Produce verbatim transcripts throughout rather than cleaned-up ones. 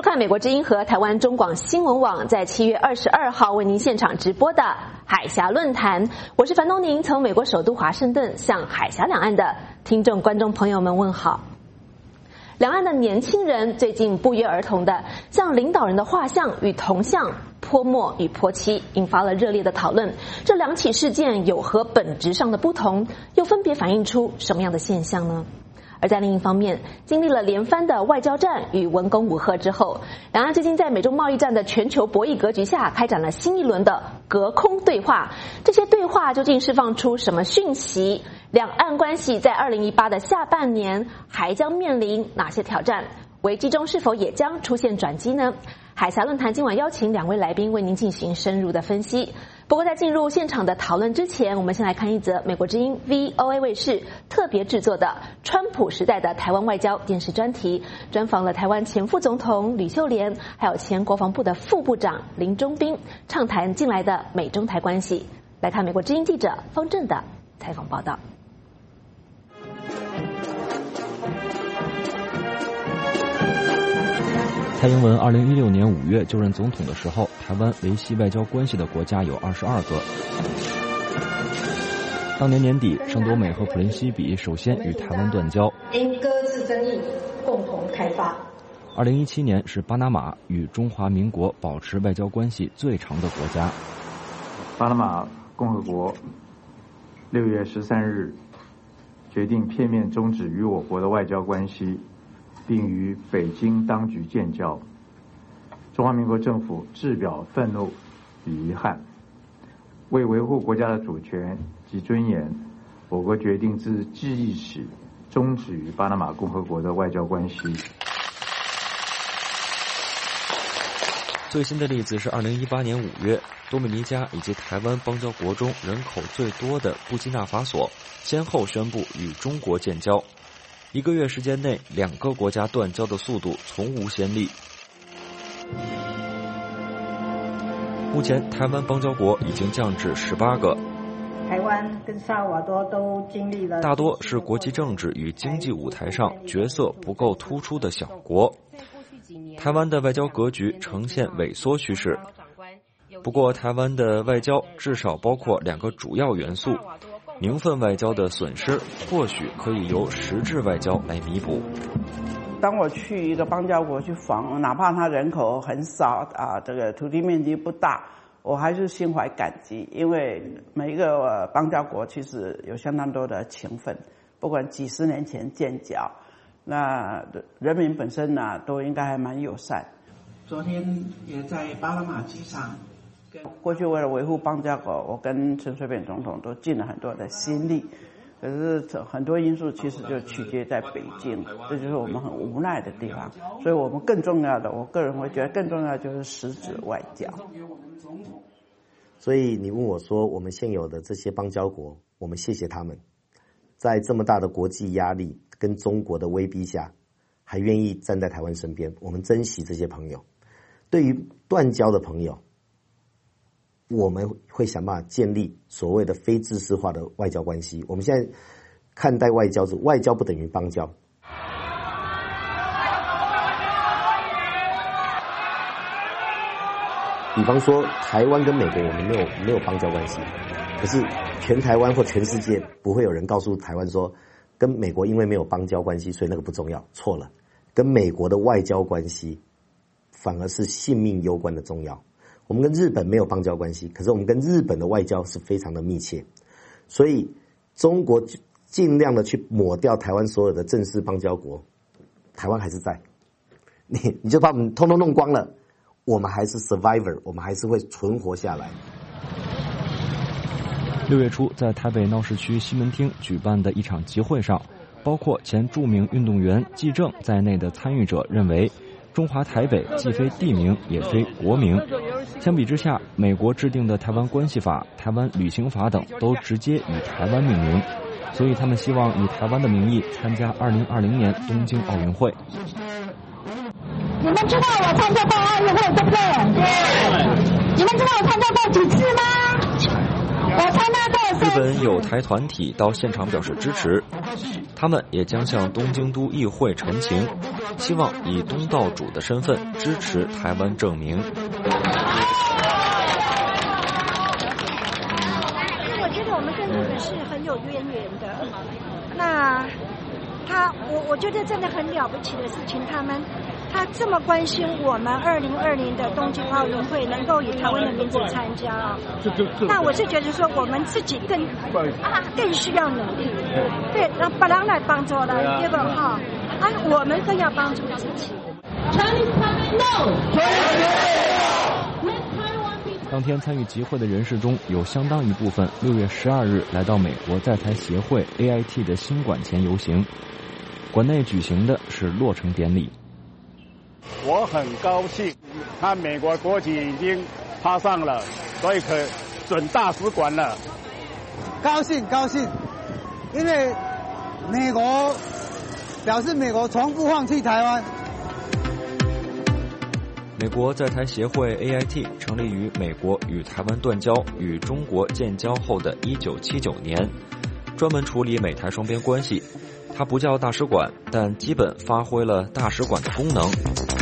看美国之音和台湾中广新闻网在七月二十二号为您现场直播的海峡论坛，我是樊东宁，从美国首都华盛顿向海峡两岸的听众观众朋友们问好。两岸的年轻人最近不约而同的向领导人的画像与铜像泼墨与泼漆，引发了热烈的讨论。这两起事件有何本质上的不同，又分别反映出什么样的现象呢？而在另一方面，经历了连番的外交战与文攻武吓之后，两岸最近在美中贸易战的全球博弈格局下，开展了新一轮的隔空对话。这些对话究竟释放出什么讯息？两岸关系在二零一八的下半年还将面临哪些挑战？危机中是否也将出现转机呢？海峡论坛今晚邀请两位来宾为您进行深入的分析。不过在进入现场的讨论之前，我们先来看一则美国之音 V O A 卫视特别制作的川普时代的台湾外交电视专题，专访了台湾前副总统吕秀莲，还有前国防部的副部长林中斌，畅谈近来的美中台关系。来看美国之音记者方正的采访报道。 蔡英文二零一六年五月就任总统的时候，台湾维系外交关系的国家有二十二个。当年年底，圣多美和普林西比首先与台湾断交， 因各自争议共同开发。 二零一七年是巴拿马与中华民国保持外交关系最长的国家。 巴拿马共和国六月十三日决定片面终止与我国的外交关系，并与北京当局建交。中华民国政府致表愤怒与遗憾。为维护国家的主权及尊严，我国决定自即日起终止与巴拿马共和国的外交关系。 最新的例子是二零一八年五月，多米尼加以及台湾邦交国中人口最多的布基纳法索先后宣布与中国建交。一个月时间内，两个国家断交的速度从无先例。目前，台湾邦交国已经降至十八个。 台湾跟萨尔瓦多都经历了， 大多是国际政治与经济舞台上角色不够突出的小国。台湾的外交格局呈现萎缩趋势。不过，台湾的外交至少包括两个主要元素。名分外交的损失，或许可以由实质外交来弥补。 当我去一个邦交国去访，哪怕它人口很少啊，这个土地面积不大，我还是心怀感激，因为每一个邦交国其实有相当多的情分，不管几十年前建交，那人民本身呢都应该还蛮友善。 昨天也在巴拿马机场。 过去为了维护邦交国，我跟陈水扁总统都尽了很多的心力，可是很多因素其实就取决在北京，这就是我们很无奈的地方。所以我们更重要的，我个人会觉得更重要的就是实质外交。 所以你问我说，我们现有的这些邦交国，我们谢谢他们，在这么大的国际压力跟中国的威逼下，还愿意站在台湾身边，我们珍惜这些朋友。对于断交的朋友，我们会想办法建立所谓的非制式化的外交关系。我们现在看待外交是外交不等于邦交。比方说，台湾跟美国我们没有没有邦交关系，可是全台湾或全世界不会有人告诉台湾说，跟美国因为没有邦交关系，所以那个不重要。错了，跟美国的外交关系反而是性命攸关的重要。我们跟日本没有邦交关系，可是我们跟日本的外交是非常的密切，所以中国尽量的去抹掉台湾所有的正式邦交国，台湾还是在，你你就把我们通通弄光了，我们还是 survivor， 我们还是会存活下来。 六月初，在台北闹市区西门町举办的一场集会上，包括前著名运动员纪政在内的参与者认为，中华台北既非地名也非国名。相比之下，美国制定的台湾关系法、台湾旅行法等都直接以台湾命名，所以他们希望以台湾的名义参加二零二零年东京奥运会。 你们知道我参加过奥运会对不对？对。你们知道我参加过几次吗？ 我参加过。 日本友台团体到现场表示支持，他们也将向东京都议会陈情，希望以东道主的身份支持台湾证明。 我觉得我们跟日本是很有渊源的。那他，我我觉得真的很了不起的事情，他们他这么关心我们二零二零的东京奥运会能够以台湾的名字参加啊。那我是觉得说我们自己更更需要努力，对，让别人来帮助了，对吧？哈，啊，我们更要帮助自己。 当天参与集会的人士中有相当一部分六月十二日来到美国在台协会 A I T 的新馆前游行，馆内举行的是落成典礼。 我很高兴，他美国国旗已经插上了，所以可准大使馆了。 高兴高兴，因为美国表示美国从不放弃台湾。 美国在台协会 A I T 成立于美国与台湾断交、与中国建交后的一九七九年，专门处理美台双边关系。它不叫大使馆，但基本发挥了大使馆的功能。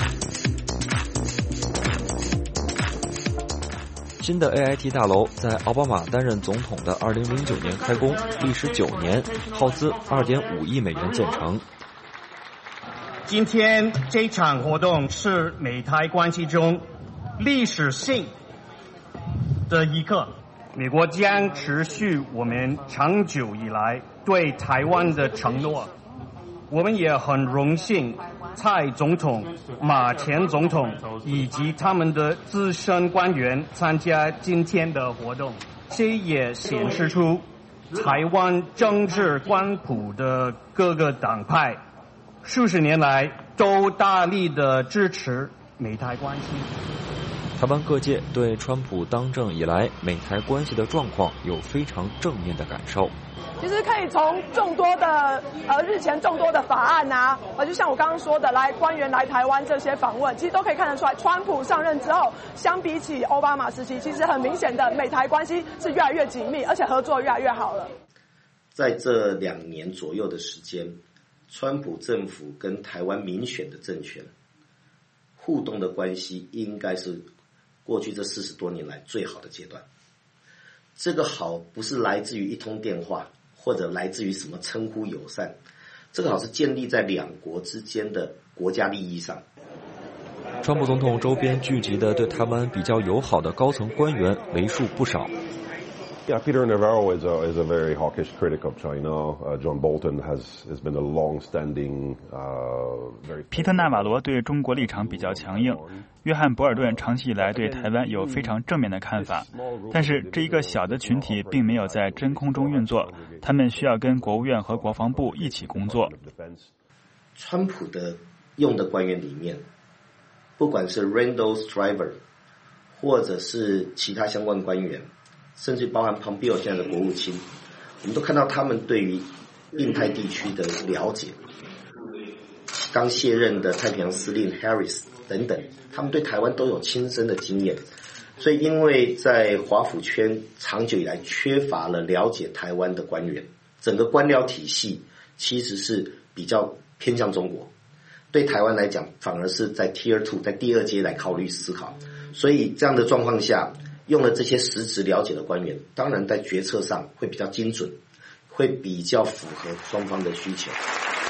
新的 A I T 大楼在奥巴马担任总统的二零零九年开工，历时九年，耗资二点五亿美元建成。 今天这场活动是美台关系中历史性的一刻，美国将持续我们长久以来对台湾的承诺。我们也很荣幸蔡总统、马前总统以及他们的资深官员参加今天的活动，这也显示出台湾政治光谱的各个党派数十年来都大力的支持美台关系。 台湾各界对川普当政以来美台关系的状况有非常正面的感受。 其实可以从众多的呃日前众多的法案啊，呃就像我刚刚说的，来官员来台湾这些访问，其实都可以看得出来，川普上任之后，相比起奥巴马时期，其实很明显的美台关系是越来越紧密，而且合作越来越好了。 在这两年左右的时间，川普政府跟台湾民选的政权互动的关系，应该是过去这四十多年来最好的阶段。这个好不是来自于一通电话，或者来自于什么称呼友善，这个好是建立在两国之间的国家利益上。 川普总统周边聚集的对台湾比较友好的高层官员为数不少。 Yeah, Peter Navarro is a, is a very hawkish critic of China. Uh, John Bolton has, has been a long-standing, uh, very... 皮特纳瓦罗对中国立场比较强硬，约翰博尔顿长期以来对台湾有非常正面的看法，但是这一个小的群体并没有在真空中运作，他们需要跟国务院和国防部一起工作。 川普的用的官员里面，不管是 Randall Stryver 或者是其他相关官员，甚至包含 Pompeo 现在的国务卿，我们都看到他们对于印太地区的了解。刚卸任的太平洋司令 Harris 等等，他们对台湾都有亲身的经验。所以因为在华府圈长久以来缺乏了了解台湾的官员，整个官僚体系其实是比较偏向中国，对台湾来讲反而是在 Tier 二 在第二阶来考虑思考。所以这样的状况下，用了这些实质了解的官员，当然在决策上会比较精准，会比较符合双方的需求。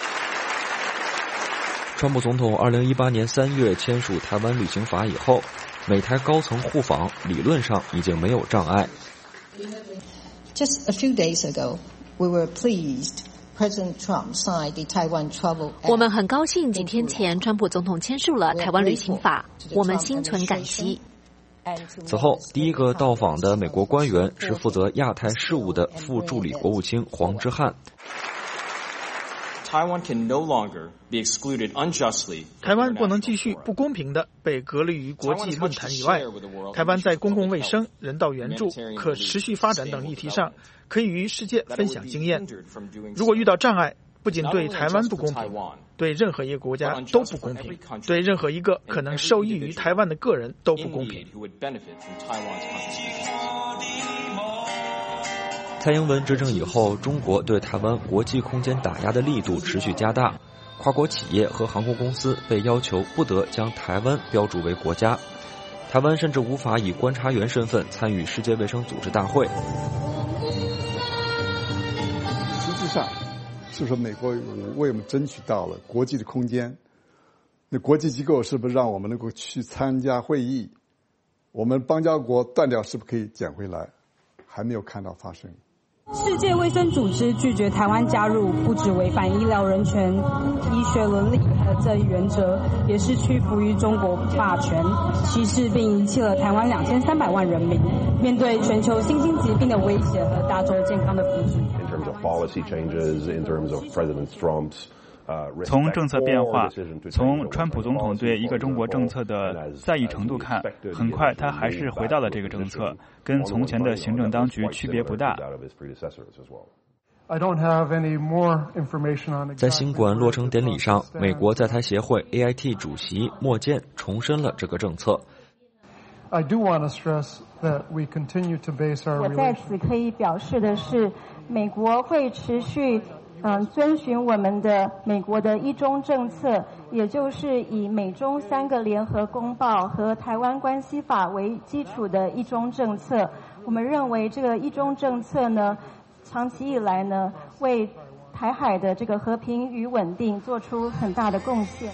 川普总统二零一八年三月签署台湾旅行法以后，美台高层互访理论上已经没有障碍。 Just a few days ago, we were pleased President Trump signed the Taiwan Travel Act. 我们很高兴几天前川普总统签署了台湾旅行法，我们心存感激。 此后，第一个到访的美国官员是负责亚太事务的副助理国务卿黄之汉。 Taiwan can no longer be excluded unjustly. 台湾不能继续不公平地被隔离于国际论坛以外。台湾在公共卫生、人道援助、可持续发展等议题上，可以与世界分享经验。如果遇到障碍，不仅对台湾不公平，对任何一个国家都不公平，对任何一个可能受益于台湾的个人都不公平。 蔡英文执政以后，中国对台湾国际空间打压的力度持续加大，跨国企业和航空公司被要求不得将台湾标注为国家，台湾甚至无法以观察员身份参与世界卫生组织大会。 实际上是说美国为我们争取到了国际的空间，那国际机构是不是让我们能够去参加会议？我们邦交国断掉是不是可以捡回来？还没有看到发生。 世界卫生组织拒绝台湾加入，不只违反医疗人权、医学伦理和正义原则，也是屈服于中国霸权、歧视并遗弃了台湾两千三百万人民。面对全球新兴疾病的威胁和大众健康的福祉。 In terms of policy changes, in terms of President Trump's 从政策变化，从川普总统对一个中国政策的在意程度看，很快他还是回到了这个政策，跟从前的行政当局区别不大。 在新馆落成典礼上，美国在台协会 A I T 主席莫健重申了这个政策。 I do want to stress that we continue to base our 我在此可以表示的是，美国会持续嗯，遵循我们的美国的一中政策，也就是以美中三个联合公报和台湾关系法为基础的一中政策。我们认为这个一中政策呢，长期以来呢，为台海的这个和平与稳定做出很大的贡献。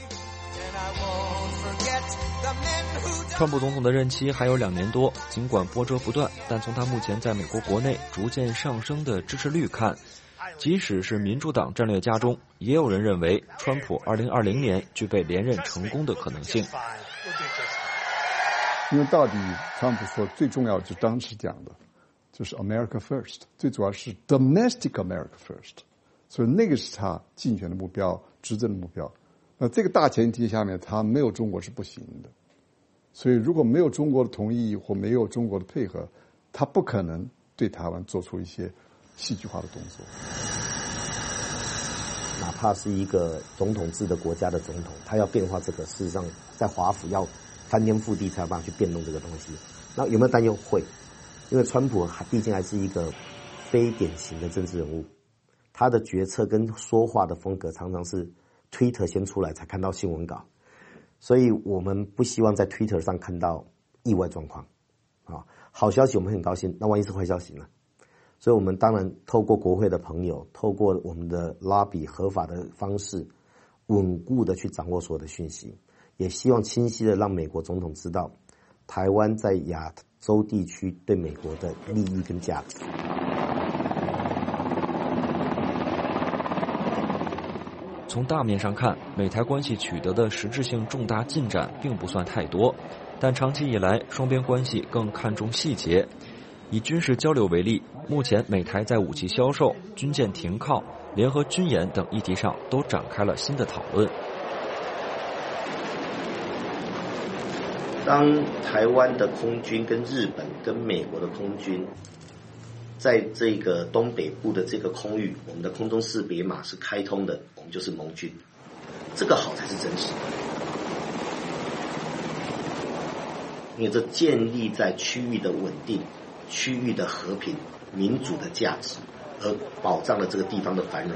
川普总统的任期还有两年多，尽管波折不断，但从他目前在美国国内逐渐上升的支持率看，即使是民主党战略家中，也有人认为川普二零二零年具备连任成功的可能性。 因为到底川普说最重要就是当时讲的，就是 America First， 最主要是 Domestic America First， 所以那个是他竞选的目标，执政的目标。那这个大前提下面，他没有中国是不行的。所以如果没有中国的同意或没有中国的配合，他不可能对台湾做出一些戏剧化的动作。 哪怕是一个总统制的国家的总统，他要变化这个，事实上在华府要翻天覆地才有办法去变动这个东西。那有没有担忧？会，因为川普毕竟还是一个非典型的政治人物，他的决策跟说话的风格常常是 Twitter 先出来才看到新闻稿，所以我们不希望在 Twitter 上看到意外状况。啊，好消息我们很高兴，那万一是坏消息呢？所以我们当然透过国会的朋友，透过我们的拉比合法的方式，稳固的去掌握所有的讯息，也希望清晰的让美国总统知道，台湾在亚洲地区对美国的利益跟价值。 从大面上看，美台关系取得的实质性重大进展并不算太多，但长期以来，双边关系更看重细节。以军事交流为例，目前美台在武器销售、军舰停靠、联合军演等议题上都展开了新的讨论。 当台湾的空军跟日本跟美国的空军在这个东北部的这个空域，我们的空中识别码是开通的，我们就是盟军，这个好才是真实的，因为这建立在区域的稳定、区域的和平、民主的价值，而保障了这个地方的繁荣。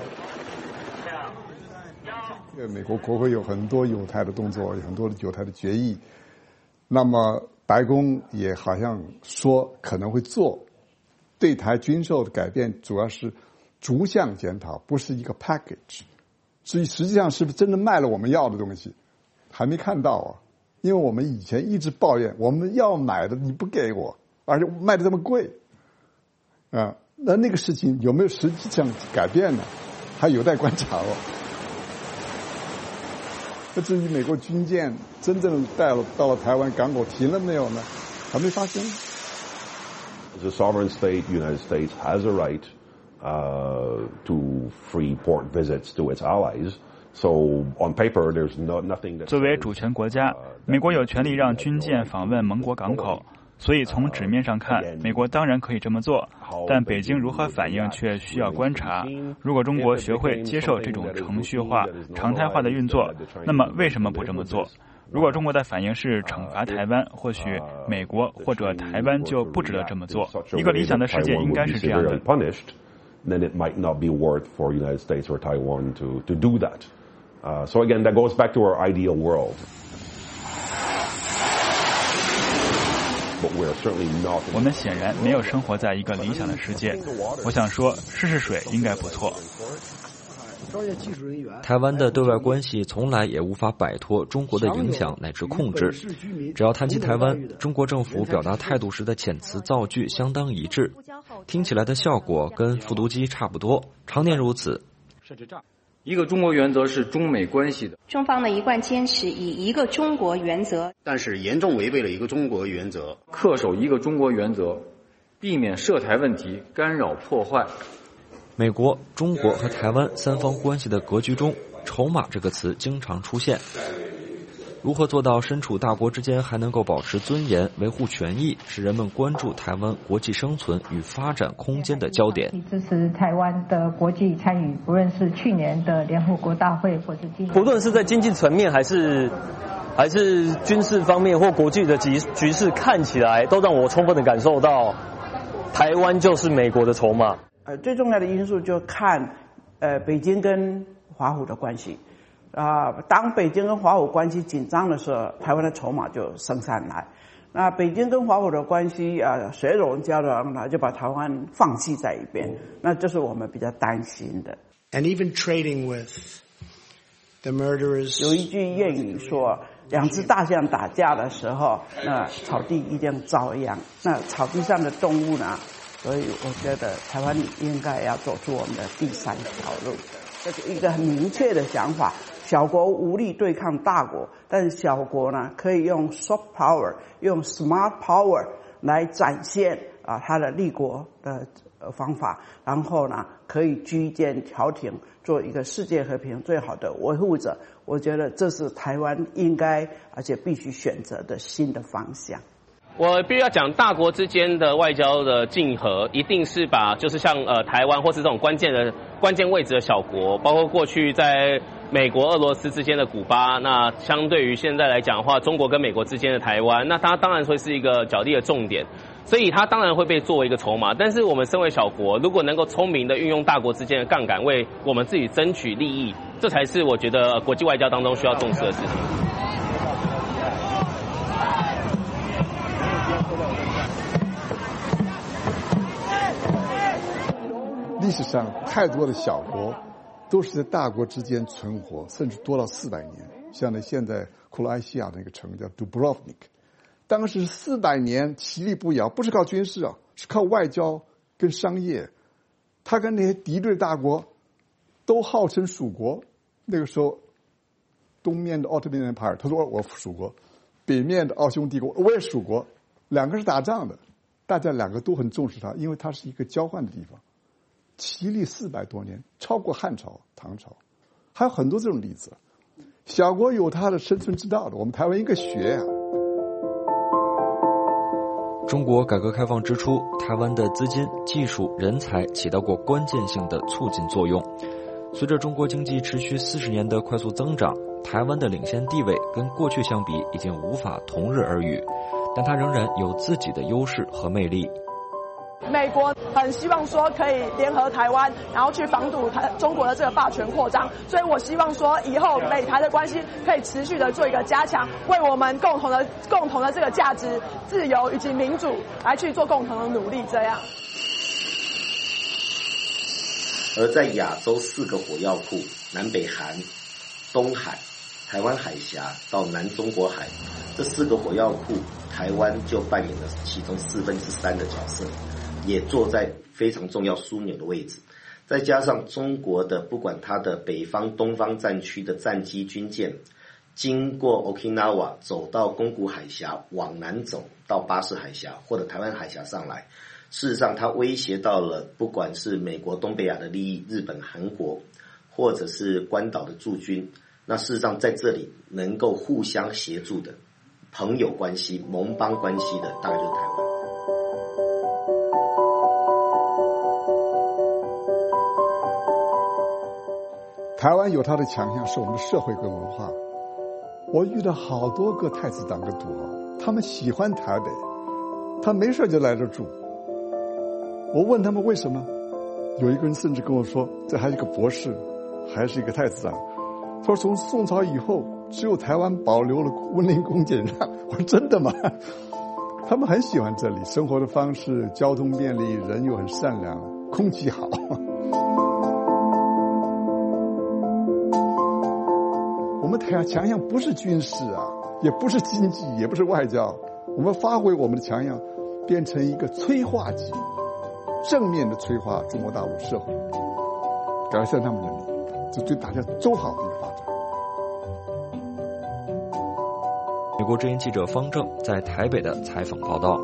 因为美国国会有很多友台的动作，有很多的友台的决议，那么白宫也好像说可能会做对台军售的改变，主要是逐项检讨，不是一个 package。所以实际上是不是真的卖了我们要的东西，还没看到啊。因为我们以前一直抱怨我们要买的你不给我，而且卖的这么贵啊，那那个事情有没有实际上改变呢？还有待观察哦。那至于美国军舰真正带了到了台湾港口停了没有呢？还没发生。 As a sovereign state, the United States has a right uh, to free port visits to its allies. So on paper, there's no, nothing that. 作为主权国家，美国有权利让军舰访问盟国港口，所以从纸面上看，美国当然可以这么做，但北京如何反应却需要观察。如果中国学会接受这种程序化、常态化的运作，那么为什么不这么做？ 如果中国的反应是惩罚台湾，或许美国或者台湾就不值得这么做。一个理想的世界应该是这样的。 Then it might not be worth for United States or Taiwan to to do that. Uh, so again, that goes back to our ideal world. But we're certainly not. 我们显然没有生活在一个理想的世界。我想说，试试水应该不错。 台湾的对外关系从来也无法摆脱中国的影响乃至控制。只要谈及台湾，中国政府表达态度时的遣词造句相当一致，听起来的效果跟复读机差不多，常年如此。 一个中国原则是中美关系的， 中方呢一贯坚持以一个中国原则， 但是严重违背了一个中国原则， 恪守一个中国原则，避免涉台问题干扰破坏。 美国、中国和台湾三方关系的格局中，筹码这个词经常出现。如何做到身处大国之间还能够保持尊严、维护权益，是人们关注台湾国际生存与发展空间的焦点。 支持台湾的国际参与，不论是去年的联合国大会，或是今年， 不论是在经济层面，还是还是军事方面或国际的局局势，看起来都让我充分的感受到，台湾就是美国的筹码。 呃，最重要的因素就看，呃，北京跟华府的关系。啊、呃，当北京跟华府关系紧张的时候，台湾的筹码就升上来。那北京跟华府的关系啊、呃，水乳交融了，就把台湾放弃在一边。那这是我们比较担心的。 And even trading with the murderers. 有一句谚语说，两只大象打架的时候，那草地一定遭殃。那草地上的动物呢？所以我觉得台湾应该要走出我们的第三条路，这是一个很明确的想法。小国无力对抗大国，但是小国呢可以用 soft power、用 smart power 来展现啊它的立国的方法，然后呢可以居间调停，做一个世界和平最好的维护者。我觉得这是台湾应该而且必须选择的新的方向。 我必须要讲，大国之间的外交的竞合，一定是把就是像呃台湾或是这种关键的关键位置的小国，包括过去在美国、俄罗斯之间的古巴，那相对于现在来讲的话，中国跟美国之间的台湾，那它当然会是一个角力的重点，所以它当然会被作为一个筹码。但是我们身为小国，如果能够聪明的运用大国之间的杠杆，为我们自己争取利益，这才是我觉得国际外交当中需要重视的事情。 历史上太多的小国都是在大国之间存活，甚至多到四百年。像那现在克罗埃西亚那个城叫 Dubrovnik， 当时四百年其利不摇，不是靠军事啊，是靠外交跟商业。他跟那些敌对大国都号称属国。那个时候，东面的奥特曼派，他说我属国；北面的奥匈帝国，我也属国。两个是打仗的，大家两个都很重视它，因为它是一个交换的地方。其利四百多年，超过汉朝、唐朝，还有很多这种例子。小国有它的生存之道的，我们台湾应该学呀、啊。 中国改革开放之初，台湾的资金、技术、人才起到过关键性的促进作用。随着中国经济持续四十年的快速增长，台湾的领先地位跟过去相比已经无法同日而语，但它仍然有自己的优势和魅力。 美国很希望说可以联合台湾，然后去防堵台中国的这个霸权扩张，所以我希望说以后美台的关系可以持续的做一个加强，为我们共同的共同的这个价值、自由以及民主来去做共同的努力。这样。 而在亚洲四个火药库——南北韩、东海、台湾海峡到南中国海，这四个火药库，台湾就扮演了其中四分之三的角色。也坐在非常重要枢纽的位置，再加上中国的不管它的北方、东方战区的战机、军舰，经过 Okinawa 走到宫古海峡，往南走到巴士海峡或者台湾海峡上来，事实上它威胁到了不管是美国东北亚的利益、日本、韩国，或者是关岛的驻军，那事实上在这里能够互相协助的朋友关系、盟邦关系的，大概就是台湾。 台湾有它的强项，是我们的社会跟文化。 我遇到好多个太子党跟土豪，他们喜欢台北，他没事就来这住。我问他们为什么，有一个人甚至跟我说，这还是个博士，还是一个太子党。他说从宋朝以后，只有台湾保留了温良恭俭让。我说真的吗？他们很喜欢这里，生活的方式，交通便利，人又很善良，空气好。我们强项不是军事啊，也不是经济，也不是外交，我们发挥我们的强项，变成一个催化剂，正面的催化中国大陆社会，改善他们的利益，这对大家都好的一个发展。 美国之音记者方正在台北的采访报道。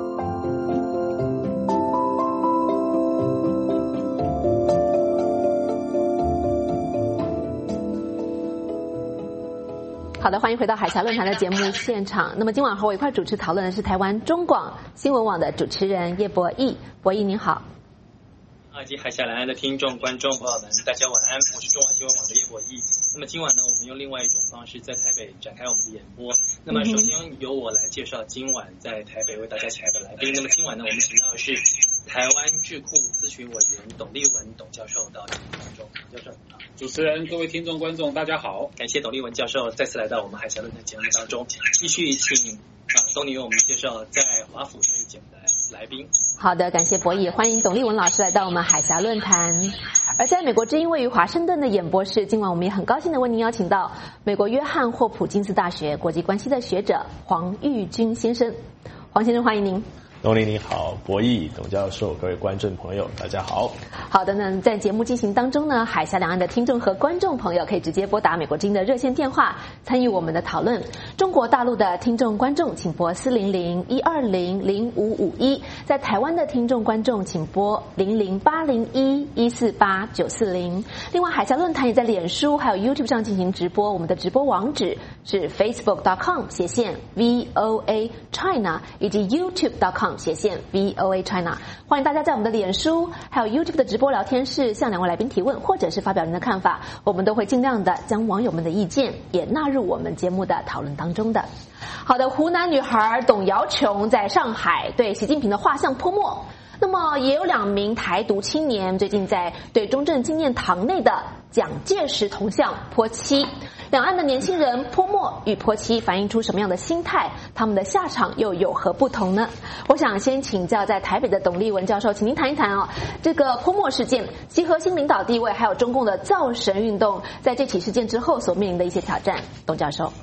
好的，欢迎回到海峡论坛的节目现场。那么今晚和我一块主持讨论的是台湾中广新闻网的主持人叶博弈。博弈您好。 以及海峡两岸的听众、观众朋友们，大家晚安，我是中广新闻网的叶博弈。那么今晚呢，我们用另外一种方式在台北展开我们的演播。那么首先由我来介绍今晚在台北为大家请来的来宾。那么今晚呢，我们请到的是台湾智库咨询委员董立文董教授到节目当中。教授好， 主持人、各位听众、观众，大家好， 感谢董立文教授再次来到我们海峡论坛节目当中，继续请啊董立文我们介绍在华府参与节目的来宾。 好的，感谢博弈，欢迎董立文老师来到我们海峡论坛。而在美国之音位于华盛顿的演播室，今晚我们也很高兴的为您邀请到美国约翰霍普金斯大学国际关系的学者黄玉军先生。黄先生，欢迎您。 董理你好，博弈董教授，各位观众朋友，大家好。 好的呢，在节目进行当中呢，海峡两岸的听众和观众朋友可以直接拨打美国之音的热线电话参与我们的讨论。中国大陆的听众观众请拨四零零一二零零五五一，在台湾的听众观众请拨零零八零一一四八九四零。另外，海峡论坛也在脸书还有 YouTube 上进行直播，我们的直播网址是 facebook dot com 斜线 V O A China 以及 YouTube dot com。斜线 V O A China， 欢迎大家在我们的脸书还有 YouTube 的直播聊天室向两位来宾提问，或者是发表您的看法，我们都会尽量的将网友们的意见也纳入我们节目的讨论当中的。好的，湖南女孩董瑶琼在上海对习近平的画像泼墨。那么也有两名台独青年最近在对中正纪念堂内的蒋介石铜像泼漆。两岸的年轻人泼墨与泼漆反映出什么样的心态？他们的下场又有何不同呢？我想先请教在台北的董立文教授，请您谈一谈哦，这个泼墨事件、其核心领导地位，还有中共的造神运动，在这起事件之后所面临的一些挑战。董教授。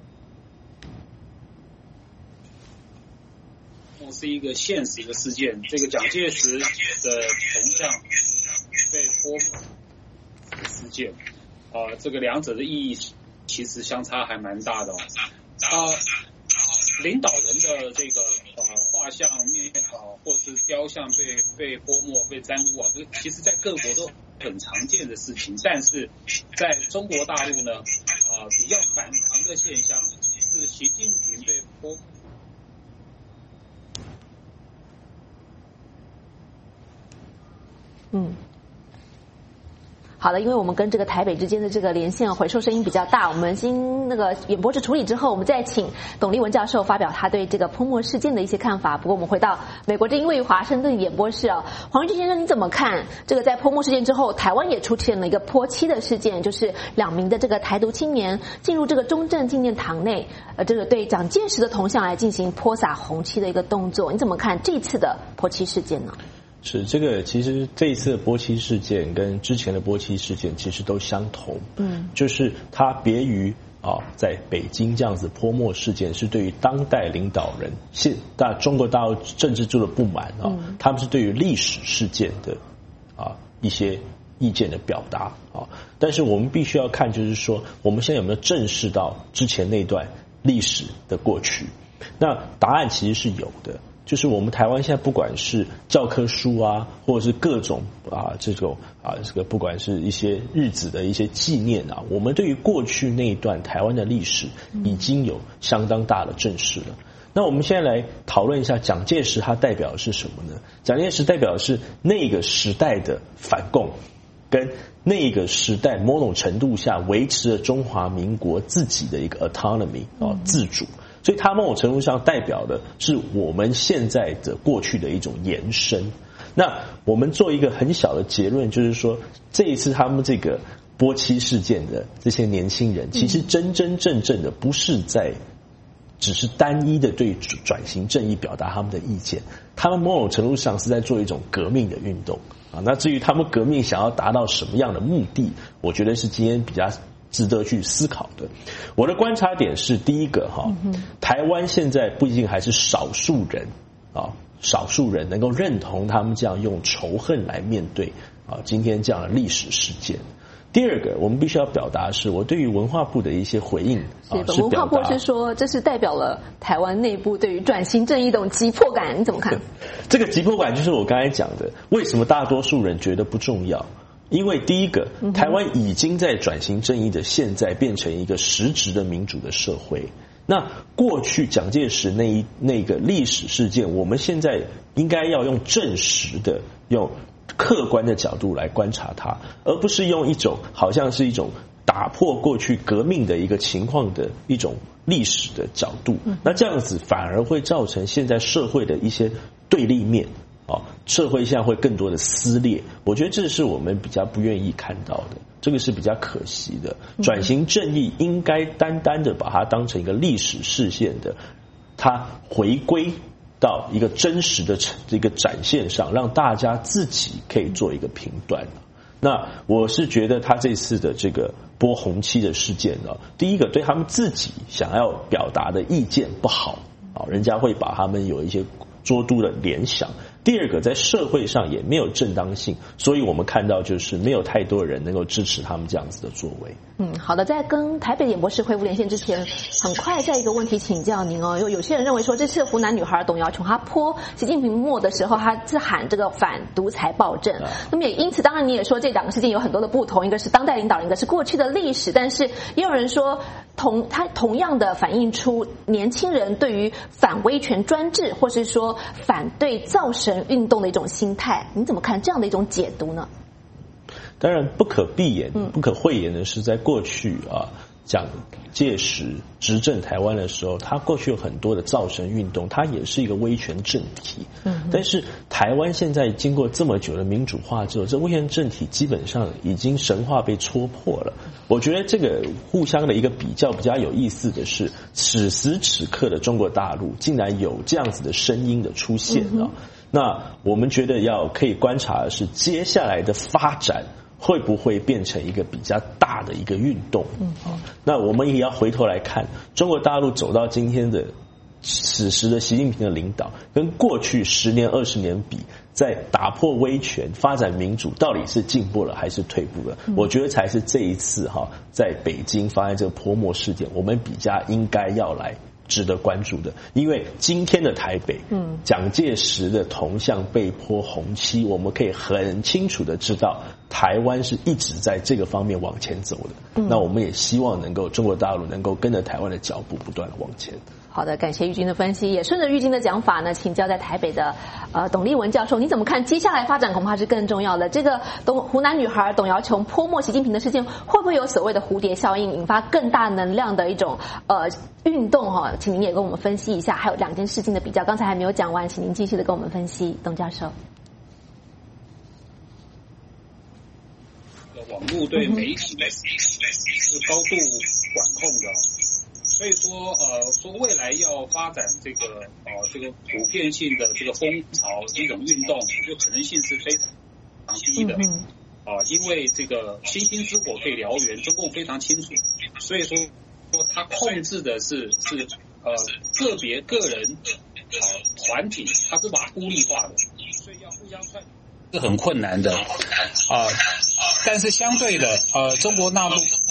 是一个现实的事件，这个蒋介石的铜像被泼墨事件，啊、呃，这个两者的意义其实相差还蛮大的哦。啊、呃，领导人的这个呃画像、面啊或是雕像被被泼墨、被沾污啊，这其实在各国都很常见的事情，但是在中国大陆呢，啊、呃，比较反常的现象是习近平被泼。 嗯，好的，因为我们跟这个台北之间的这个连线回收声音比较大，我们先那个演播室处理之后，我们再请董立文教授发表他对这个泼墨事件的一些看法。不过我们回到美国之音位于华盛顿演播室哦，黄玉军先生，你怎么看这个在泼墨事件之后，台湾也出现了一个泼漆的事件，就是两名的这个台独青年进入这个中正纪念堂内，呃，这个对蒋介石的铜像来进行泼洒红漆的一个动作，你怎么看这次的泼漆事件呢？ 是这个，其实这一次的泼漆事件跟之前的泼漆事件其实都相同，嗯，就是它别于啊在北京这样子泼墨事件是对于当代领导人现大中国大陆政治中的不满啊，嗯、他们是对于历史事件的啊一些意见的表达啊，但是我们必须要看，就是说我们现在有没有正视到之前那段历史的过去？那答案其实是有的。就是我们台湾现在不管是教科书啊，或者是各种啊这种啊这个不管是一些日子的一些纪念啊，我们对于过去那一段台湾的历史已经有相当大的正视了。那我们现在来讨论一下蒋介石他代表的是什么呢？蒋介石代表的是那个时代的反共跟那个时代某种程度下维持了中华民国自己的一个 autonomy 啊自主，所以它某种程度上代表的是我们现在的过去的一种延伸。那我们做一个很小的结论，就是说这一次他们这个波七事件的这些年轻人，其实真真正正的不是在只是单一的对转型正义表达他们的意见，他们某种程度上是在做一种革命的运动啊。那至于他们革命想要达到什么样的目的，我觉得是今天比较值得去思考的。我的观察点是，第一个哈，台湾现在不一定还是少数人啊，少数人能够认同他们这样用仇恨来面对啊今天这样的历史事件。第二个，我们必须要表达的是，我对于文化部的一些回应啊，是文化部是说这是代表了台湾内部对于转型正义的急迫感，你怎么看？ 这个急迫感就是我刚才讲的，为什么大多数人觉得不重要？因为第一个，台湾已经在转型正义的现在变成一个实质的民主的社会。那过去蒋介石那一那个历史事件，我们现在应该要用正实的用客观的角度来观察它，而不是用一种好像是一种打破过去革命的一个情况的一种历史的角度。那这样子反而会造成现在社会的一些对立面啊，社会现在会更多的撕裂。我觉得这是我们比较不愿意看到的，这个是比较可惜的。转型正义应该单单的把它当成一个历史事件的，它回归到一个真实的这个展现上，让大家自己可以做一个评断。那我是觉得他这次的这个拨红漆的事件呢，第一个对他们自己想要表达的意见不好啊，人家会把他们有一些捉督的联想。第二个，在社会上也没有正当性，所以我们看到就是没有太多人能够支持他们这样子的作为。 嗯，好的，在跟台北演播室恢复连线之前，很快在一个问题请教您哦。有有些人认为说，这次湖南女孩董瑶琼她泼习近平墨的时候，她是喊这个反独裁暴政。啊、那么也因此，当然你也说这两个事件有很多的不同，一个是当代领导人，一个是过去的历史，但是也有人说同它同样的反映出年轻人对于反威权专制或是说反对造神运动的一种心态，你怎么看这样的一种解读呢？ 当然不可避言、不可讳言的是，在过去啊，蒋介石执政台湾的时候，他过去有很多的造神运动，他也是一个威权政体。嗯，但是台湾现在经过这么久的民主化之后，这威权政体基本上已经神话被戳破了。我觉得这个互相的一个比较比较有意思的是，此时此刻的中国大陆竟然有这样子的声音的出现啊。嗯，那我们觉得要可以观察的是，接下来的发展会不会变成一个比较大的一个运动？嗯，那我们也要回头来看，中国大陆走到今天的此时的习近平的领导，跟过去十年、二十年比，在打破威权、发展民主，到底是进步了还是退步了？嗯、我觉得才是这一次哈，在北京发生这个泼墨事件，我们比较应该要来值得关注的。因为今天的台北，嗯，蒋介石的铜像被泼红漆，我们可以很清楚的知道，台湾是一直在这个方面往前走的。嗯，那我们也希望能够中国大陆能够跟着台湾的脚步，不断的往前。 好的，感谢玉君的分析，也顺着玉君的讲法呢，请教在台北的呃董立文教授，你怎么看接下来发展恐怕是更重要的？这个董湖南女孩董瑶琼泼墨习近平的事件，会不会有所谓的蝴蝶效应，引发更大能量的一种呃运动哈？请您也跟我们分析一下。还有两件事情的比较，刚才还没有讲完，请您继续的跟我们分析，董教授。 网络对媒体是高度管控的。所以说，呃，说未来要发展这个呃这个普遍性的这个风潮这种运动，就可能性是非常低的。嗯。啊、呃，因为这个星星之火可以燎原，中共非常清楚，所以说说他控制的是是呃个别个人啊、呃、团体，他是把孤立化的，所以要互相串是很困难的啊、呃。但是相对的，呃，中国大陆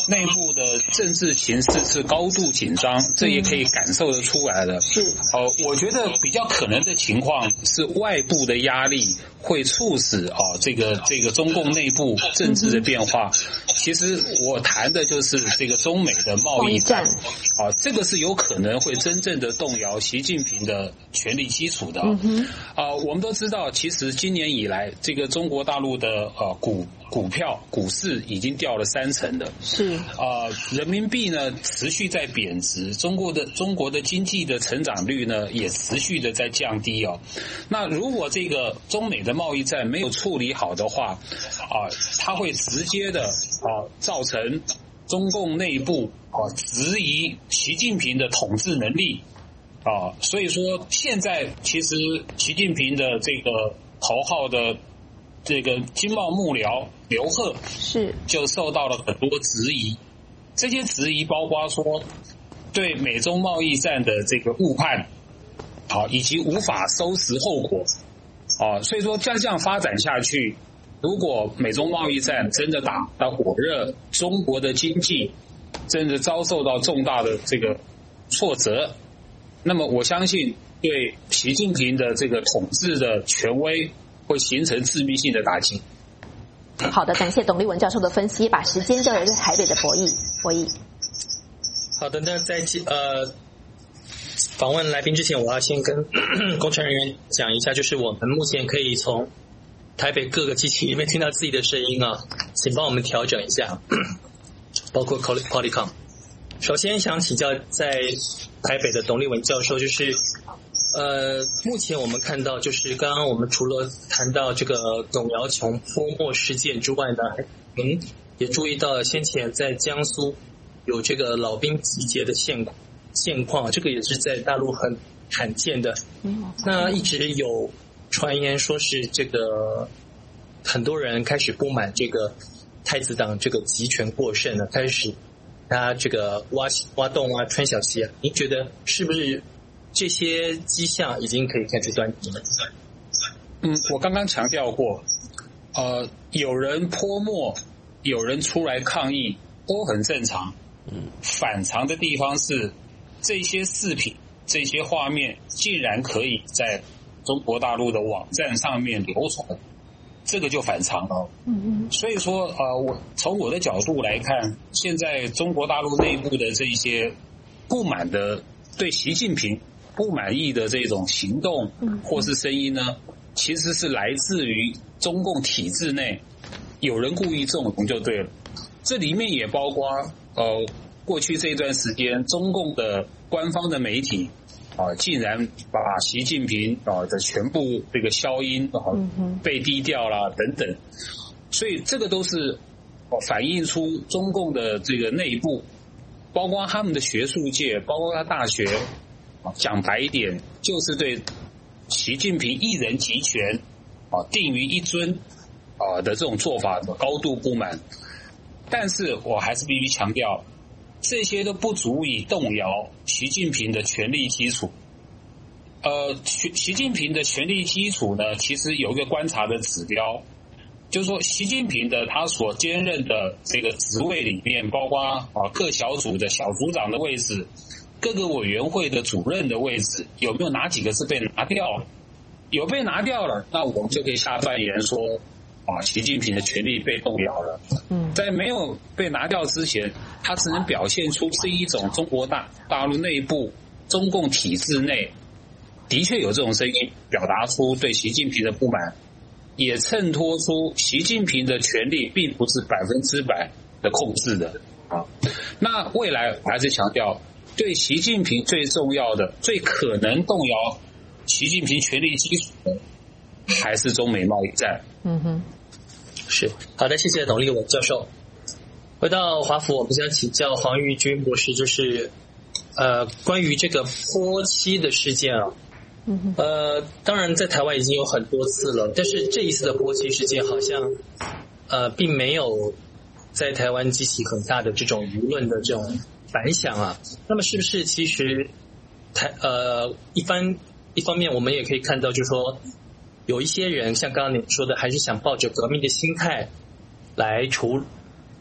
内部的政治形势是高度紧张，这也可以感受得出来的。 是， 呃，我觉得比较可能的情况是外部的压力会促使啊、哦、这个这个中共内部政治的变化。其实我谈的就是这个中美的贸易战，啊，这个是有可能会真正的动摇习近平的权力基础的。 嗯啊，我们都知道，其实今年以来，这个中国大陆的呃股股票股市已经掉了三成了。 是啊，人民币呢持续在贬值，中国的中国的经济的成长率呢也持续的在降低哦。那如果这个中美的贸易战没有处理好的话，啊，它会直接的啊造成中共内部啊质疑习近平的统治能力啊，所以说现在其实习近平的这个头号的这个经贸幕僚刘鹤是就受到了很多质疑，这些质疑包括说对美中贸易战的这个误判，好，以及无法收拾后果啊，所以说再这样发展下去，如果美中贸易战真的打到火热，中国的经济真的遭受到重大的这个挫折，那么我相信对习近平的这个统治的权威会形成致命性的打击。 好的，感谢董立文教授的分析，把时间交给台北的博弈。博弈。 好的，那在呃访问来宾之前，我要先跟工程人员讲一下，就是我们目前可以从台北各个机器里面听到自己的声音啊，请帮我们调整一下，包括 Polycom。首先想请教在台北的董立文教授，就是呃，目前我们看到，就是刚刚我们除了谈到这个董瑶琼泼墨事件之外呢，嗯，也注意到了先前在江苏有这个老兵集结的现现况，这个也是在大陆很罕见的。那一直有传言说是这个很多人开始不满这个太子党这个集权过剩了，开始他这个挖挖洞啊、穿小鞋啊，您觉得是不是这些迹象已经可以看出端倪了？ 嗯，我刚刚强调过，呃，有人泼墨，有人出来抗议，都很正常。嗯，反常的地方是这些视频、这些画面竟然可以在中国大陆的网站上面流传，这个就反常了。嗯嗯。所以说，呃，我从我的角度来看，现在中国大陆内部的这些不满的对习近平不满意的这种行动或是声音呢，其实是来自于中共体制内有人故意纵容就对了。这里面也包括呃，过去这段时间中共的官方的媒体啊，竟然把习近平啊的全部这个消音啊被低调啦等等，所以这个都是反映出中共的这个内部，包括他们的学术界，包括他大学，讲白一点就是对习近平一人集权啊定于一尊啊的这种做法高度不满。但是我还是必须强调，这些都不足以动摇习近平的权力基础。呃，习习近平的权力基础呢，其实有一个观察的指标，就是说习近平的他所兼任的这个职位里面，包括啊各小组的小组长的位置，各个委员会的主任的位置，有没有哪几个是被拿掉了？有被拿掉了，那我们就可以下半言说啊，习近平的权力被动摇了。嗯，在没有被拿掉之前，他只能表现出是一种中国大大陆内部中共体制内的确有这种声音，表达出对习近平的不满，也衬托出习近平的权力并不是百分之百的控制的啊。那未来我还是强调，对习近平最重要的、最可能动摇习近平权力基础的，还是中美贸易战。 嗯哼。是好的，谢谢董立文教授。回到华府，我们想请教黄玉军博士，就是呃关于这个泼漆的事件啊，嗯、呃，当然在台湾已经有很多次了，但是这一次的泼漆事件好像呃并没有在台湾激起很大的这种舆论的这种反响啊。那么是不是其实台呃一方一方面我们也可以看到，就是说，有一些人像刚刚你说的，还是想抱着革命的心态来处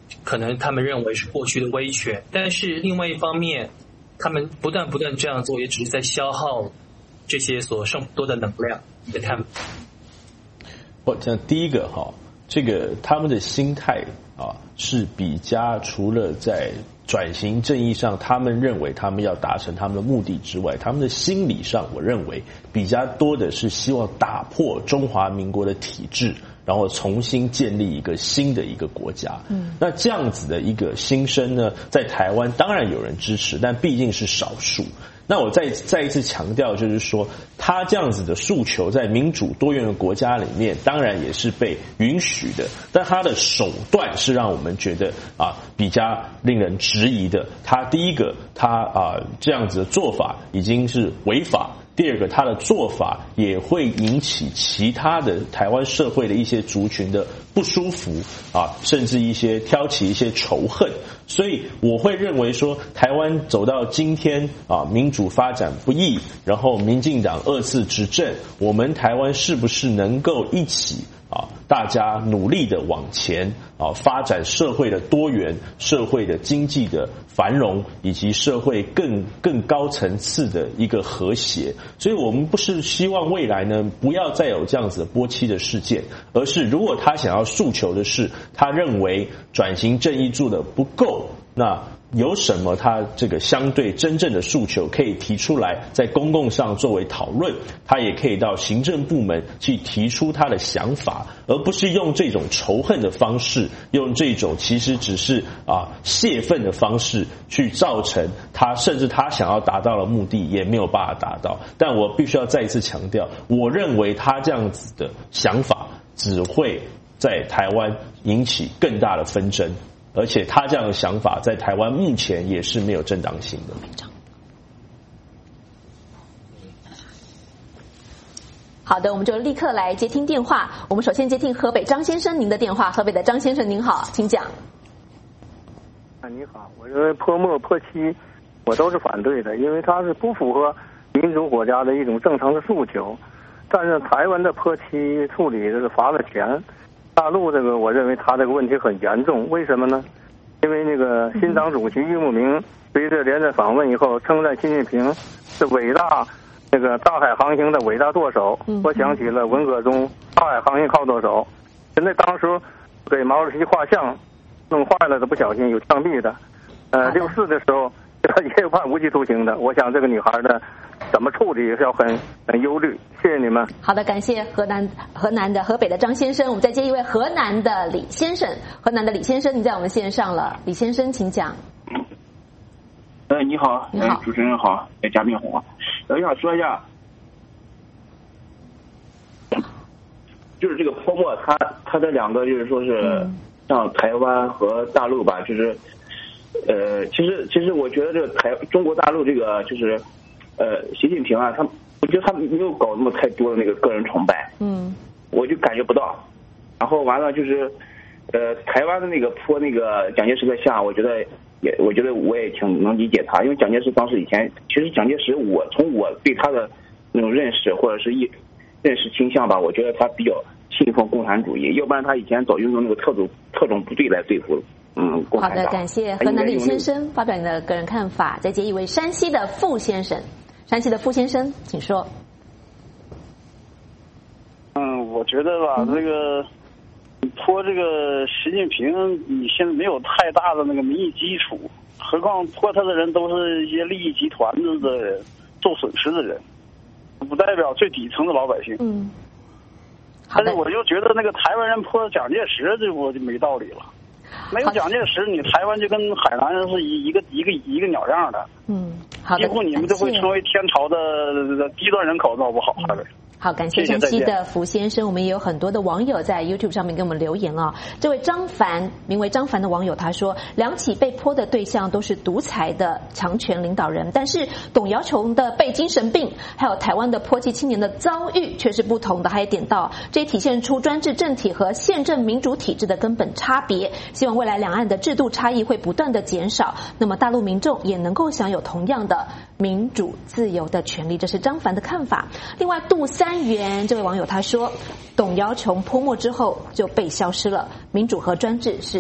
可能他们认为是过去的威权，但是另外一方面，他们不断不断这样做，也只是在消耗这些所剩不多的能量。你的看法？ 我讲第一个哈，这个他们的心态啊是比较除了在转型正义上，他们认为他们要达成他们的目的之外，他们的心理上，我认为比较多的是希望打破中华民国的体制，然后重新建立一个新的一个国家。嗯，那这样子的一个心声呢，在台湾当然有人支持，但毕竟是少数。那我再再一次强调，就是说，他这样子的诉求在民主多元的国家里面，当然也是被允许的，但他的手段是让我们觉得啊比较令人质疑的。他第一个，他啊这样子的做法已经是违法。第二个，他的做法也会引起其他的台湾社会的一些族群的不舒服啊，甚至一些挑起一些仇恨。所以我会认为说，台湾走到今天啊，民主发展不易，然后民进党二次执政，我们台湾是不是能够一起啊，大家努力的往前啊，发展社会的多元、社会的经济的繁荣，以及社会更更高层次的一个和谐。所以我们不是希望未来呢不要再有这样子的波七的事件，而是如果他想要诉求的是，他认为转型正义做的不够，那有什么他这个相对真正的诉求可以提出来，在公共上作为讨论，他也可以到行政部门去提出他的想法，而不是用这种仇恨的方式，用这种其实只是啊泄愤的方式去造成他甚至他想要达到的目的也没有办法达到。但我必须要再一次强调，我认为他这样子的想法只会在台湾引起更大的纷争，而且他这样的想法在台湾目前也是没有正当性的。 好的，我们就立刻来接听电话。我们首先接听河北张先生您的电话。河北的张先生您好，请讲。 啊，你好，我认为泼墨泼漆我都是反对的，因为它是不符合民主国家的一种正常的诉求。但是台湾的泼漆处理这个罚了钱，大陆这个我认为他这个问题很严重，为什么呢？因为那个新党主席俞慕明随着连任访问以后，称赞习近平是伟大那个大海航行的伟大舵手。我想起了文革中大海航行靠舵手，现在当时给毛主席画像弄坏了的，不小心有枪毙的。呃，六四的时候也有判无期徒刑的。我想这个女孩的怎么处理要很很忧虑。谢谢你们。 好的，感谢河南河南的河北的张先生。我们再接一位河南的李先生。河南的李先生，你在我们线上了。李先生，请讲。 呃，你好， 你好， 主持人好，嘉宾好。我想说一下，就是这个泼墨，它它这两个就是说是像台湾和大陆吧，就是呃，其实其实我觉得这个台中国大陆这个就是呃，习近平啊，他我觉得他没有搞那么太多的那个个人崇拜， 嗯， 我就感觉不到。然后完了就是呃，台湾的那个泼那个蒋介石的像，我觉得。也我觉得我也挺能理解他，因为蒋介石当时以前，其实蒋介石我从我对他的那种认识或者是一认识倾向吧，我觉得他比较信奉共产主义，要不然他以前早就用那个特种特种部队来对付嗯共产党。 好的，感谢河南李先生发表你的个人看法。再接一位山西的傅先生，山西的傅先生，请说。 嗯，我觉得吧，这个。泼这个习近平，你现在没有太大的那个民意基础，何况泼他的人都是一些利益集团的的人，受损失的人，不代表最底层的老百姓。 嗯， 但是我就觉得那个台湾人泼蒋介石，这我就没道理了。没有蒋介石，你台湾就跟海南是一一个一个一个鸟样的。 嗯，好的， 几乎你们就会成为天朝的低端人口，闹不好，还得。 好，感谢山西的福先生。我们也有很多的网友在 YouTube 上面给我们留言啊、哦。这位张凡，名为张凡的网友他说，两起被泼的对象都是独裁的强权领导人，但是董瑶琼的被精神病，还有台湾的泼漆青年的遭遇却是不同的。还点到，这也体现出专制政体和宪政民主体制的根本差别。希望未来两岸的制度差异会不断的减少，那么大陆民众也能够享有同样的民主自由的权利。这是张凡的看法。另外，杜三三元这位网友他说，董瑶琼泼墨之后就被消失了，民主和专制是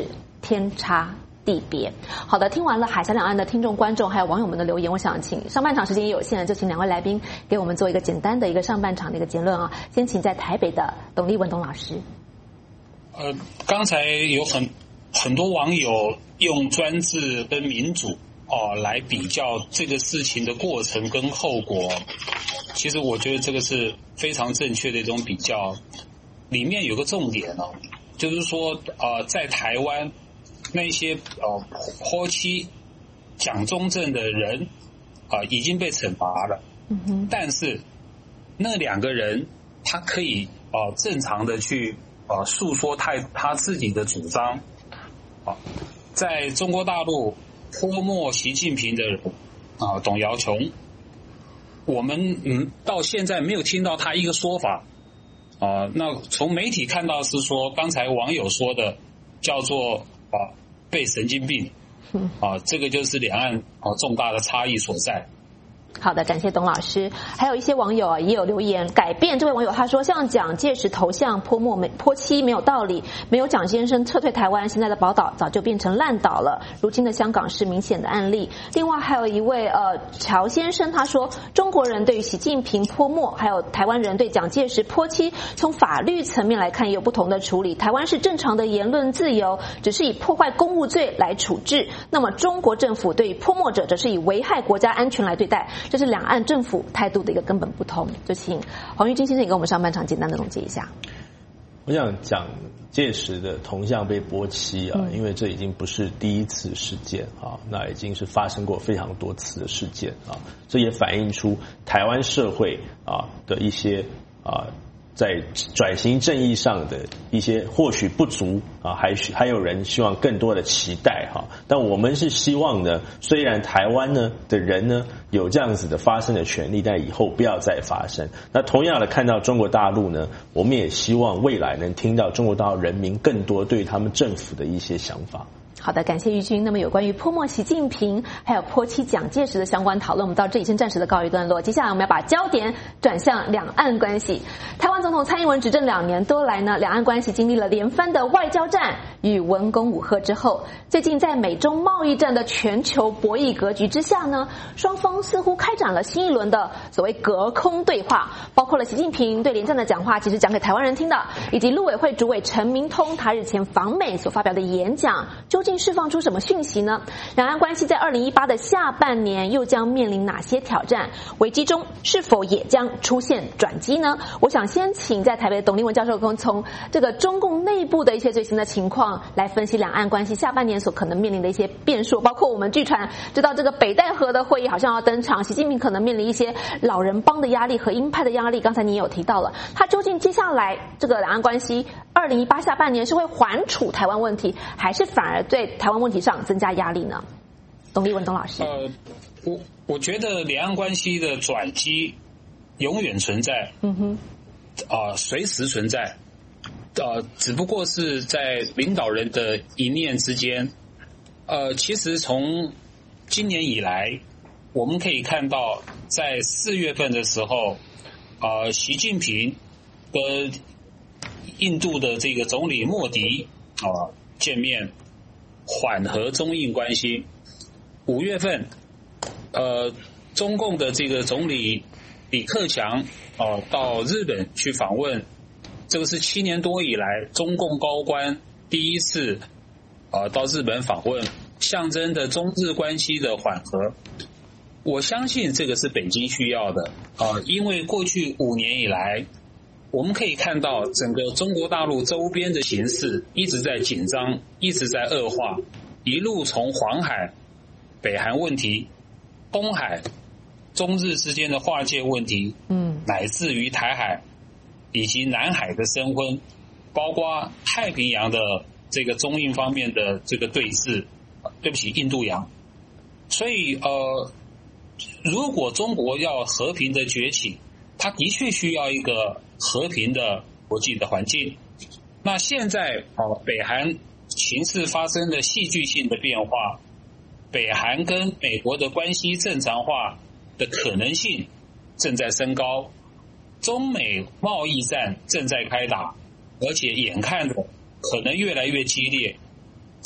天差地别。好的，听完了海峡两岸的听众、观众还有网友们的留言，我想请上半场时间也有限，就请两位来宾给我们做一个简单的一个上半场的一个结论啊。先请在台北的董立文董老师。 呃，刚才有很很多网友用专制跟民主哦来比较这个事情的过程跟后果，其实我觉得这个是非常正确的一种比较。里面有个重点哦，就是说呃，在台湾那些呃泼漆蒋中正的人啊、呃、已经被惩罚了，嗯哼，但是那两个人他可以呃正常的去呃诉说他他自己的主张啊，在中国大陆泼墨习近平的人啊，董瑶琼，我们嗯到现在没有听到他一个说法啊。那从媒体看到是说，刚才网友说的叫做啊被神经病啊，这个就是两岸啊重大的差异所在。 好的，感谢董老师。还有一些网友啊也有留言改变。这位网友他说，像蒋介石头像泼墨没泼漆没有道理，没有蒋先生撤退台湾，现在的宝岛早就变成烂岛了。如今的香港是明显的案例。另外还有一位呃乔先生他说，中国人对于习近平泼墨，还有台湾人对蒋介石泼漆，从法律层面来看也有不同的处理。台湾是正常的言论自由，只是以破坏公务罪来处置。那么中国政府对于泼墨者则是以危害国家安全来对待。这是两岸政府态度的一个根本不同。就请黄玉金先生也跟我们上半场简单的总结一下。 我想蒋介石的铜像被泼漆啊，因为这已经不是第一次事件啊，那已经是发生过非常多次的事件啊，这也反映出台湾社会啊的一些啊在转型正义上的一些或许不足啊，还还有人希望更多的期待哈。但我们是希望呢，虽然台湾呢的人呢有这样子的发声的权利，但以后不要再发生。那同样的看到中国大陆呢，我们也希望未来能听到中国大陆人民更多对他们政府的一些想法。 好的，感谢玉君。那么有关于泼墨习近平还有泼漆蒋介石的相关讨论，我们到这里先暂时的告一段落。接下来我们要把焦点转向两岸关系。台湾总统蔡英文执政两年多来呢，两岸关系经历了连番的外交战与文攻武吓之后，最近在美中贸易战的全球博弈格局之下呢，双方似乎开展了新一轮的所谓隔空对话，包括了习近平对连战的讲话其实讲给台湾人听的，以及陆委会主委陈明通他日前访美所发表的演讲，究竟释放出什么讯息呢？两岸关系在二零一八的下半年又将面临哪些挑战？危机中是否也将出现转机呢？我想先请在台北的董立文教授跟从这个中共内部的一些最新的情况来分析两岸关系下半年所可能面临的一些变数，包括我们据传知道这个北戴河的会议好像要登场，习近平可能面临一些老人帮的压力和鹰派的压力，刚才你也有提到了，他究竟接下来这个两岸关系二零一八下半年是会缓处台湾问题，还是反而对台湾问题上增加压力呢？董立文董老师。 呃，我我觉得两岸关系的转机永远存在，嗯哼，啊、呃，随时存在，呃，只不过是在领导人的一念之间。呃，其实从今年以来，我们可以看到，在四月份的时候，呃，习近平跟印度的这个总理莫迪啊、呃、见面，缓和中印关系。五月份，呃，中共的这个总理李克强啊、呃、到日本去访问，这个是七年多以来中共高官第一次啊、呃、到日本访问，象征的中日关系的缓和。我相信这个是北京需要的啊、呃，因为过去五年以来，我们可以看到整个中国大陆周边的形势一直在紧张，一直在恶化，一路从黄海、北韩问题、东海、中日之间的划界问题，嗯，乃至于台海以及南海的升温，包括太平洋的这个中印方面的这个对峙，对不起，印度洋。所以呃，如果中国要和平的崛起，它的确需要一个和平的国际的环境。那现在哦，北韩情势发生了戏剧性的变化，北韩跟美国的关系正常化的可能性正在升高，中美贸易战正在开打，而且眼看着可能越来越激烈。